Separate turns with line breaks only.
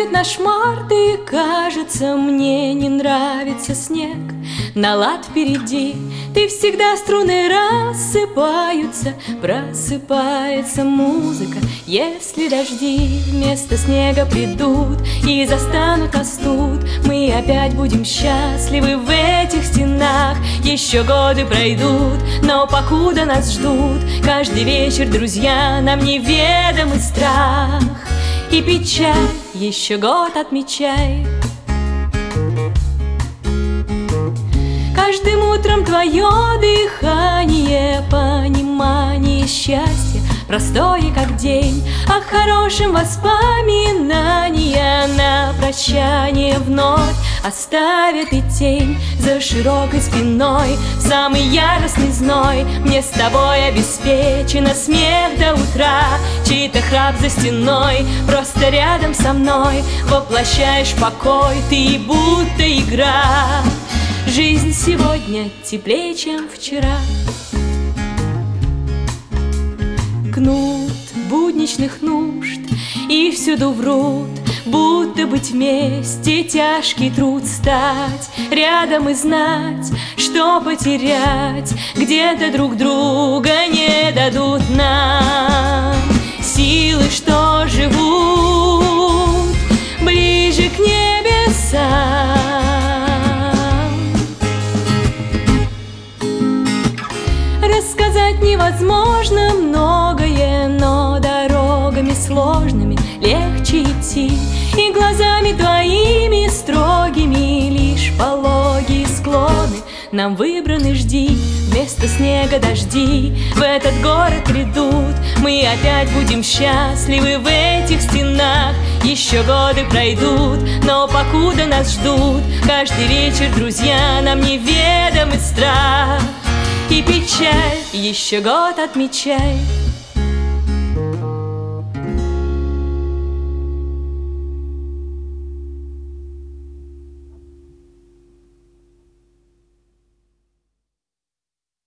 Проходит наш март, и кажется, мне не нравится снег. На лад впереди, ты всегда струны рассыпаются, просыпается музыка. Если дожди вместо снега придут и застанут нас тут, мы опять будем счастливы в этих стенах. Еще годы пройдут, но покуда нас ждут, каждый вечер, друзья, нам неведомый страх и печаль. Еще год отмечай. Каждым утром твое дыхание, понимание счастья, простое как день, о хорошем воспоминания на прощание вновь оставят и тень за широкой спиной. В самый яростный зной мне с тобой обеспечено смех до утра. Чей-то храп за стеной, просто рядом со мной воплощаешь покой, ты будто игра. Жизнь сегодня теплее, чем вчера. Кнут будничных нужд и всюду врут, будто быть вместе тяжкий труд. Стать рядом и знать, что потерять где-то друг друга не дадут нам. Силы, что живут ближе к небесам. Рассказать невозможно многое, но дорогами сложными легче идти, и глазами твоими строгими лишь пологие склоны нам выбраны. Жди, вместо снега дожди в этот город придут, мы опять будем счастливы в этих стенах. Еще годы пройдут, но покуда нас ждут, каждый вечер, друзья, нам неведомый страх и печаль. Еще год отмечай.